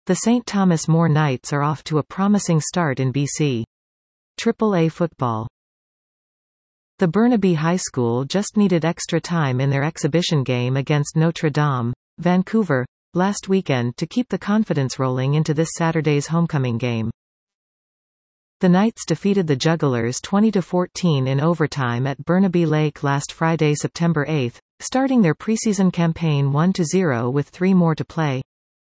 The St. Thomas More Knights are off to a promising start in BC AAA football. The Burnaby High School just needed extra time in their exhibition game against Notre Dame, Vancouver, last weekend to keep the confidence rolling into this Saturday's homecoming game. The Knights defeated the Jugglers 20-14 in overtime at Burnaby Lake last Friday, September 8, starting their preseason campaign 1-0 with 3 more to play.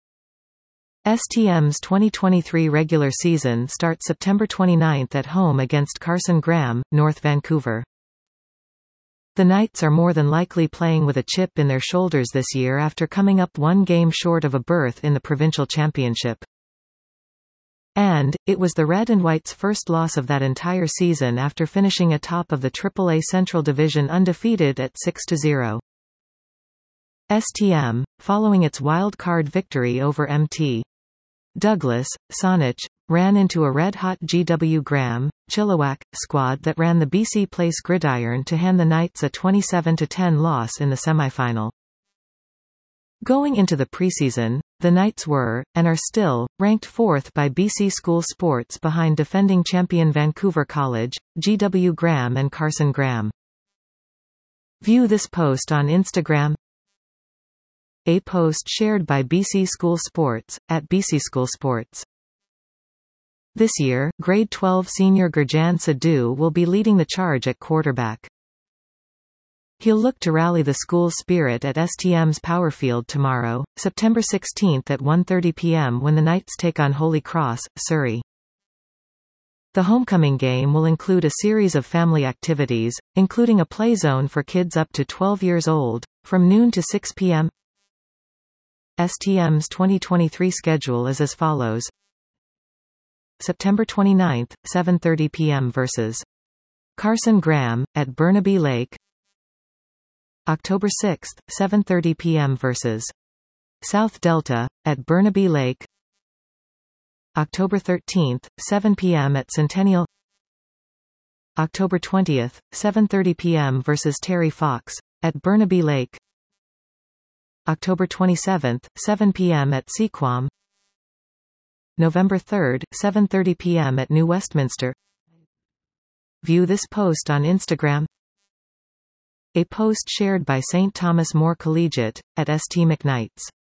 STM's 2023 regular season starts September 29 at home against Carson Graham, North Vancouver. The Knights are more than likely playing with a chip in their shoulders this year after coming up 1 game short of a berth in the provincial championship. And, it was the Red and White's first loss of that entire season after finishing atop of the AAA Central Division undefeated at 6-0. STM, following its wild card victory over Mt. Douglas, Saanich, ran into a red-hot GW Graham, Chilliwack, squad that ran the BC Place Gridiron to hand the Knights a 27-10 loss in the semifinal. Going into the preseason, the Knights were, and are still, ranked 4th by BC School Sports behind defending champion Vancouver College, GW Graham and Carson Graham. View this post on Instagram. A post shared by BC School Sports, at BC School Sports. This year, Grade 12 senior Gurjan Sadhu will be leading the charge at quarterback. He'll look to rally the school's spirit at STM's Powerfield tomorrow, September 16 at 1:30 p.m. when the Knights take on Holy Cross, Surrey. The homecoming game will include a series of family activities, including a play zone for kids up to 12 years old, from noon to 6 p.m. STM's 2023 schedule is as follows. September 29, 7:30 p.m. vs. Carson Graham, at Burnaby Lake. October 6, 7:30 p.m. vs. South Delta, at Burnaby Lake. October 13, 7 p.m. at Centennial. October 20, 7:30 p.m. vs. Terry Fox, at Burnaby Lake. October 27, 7 p.m. at Sequam. November 3, 7:30 p.m. at New Westminster. View this post on Instagram. A post shared by St. Thomas More Collegiate, at St. McKnights.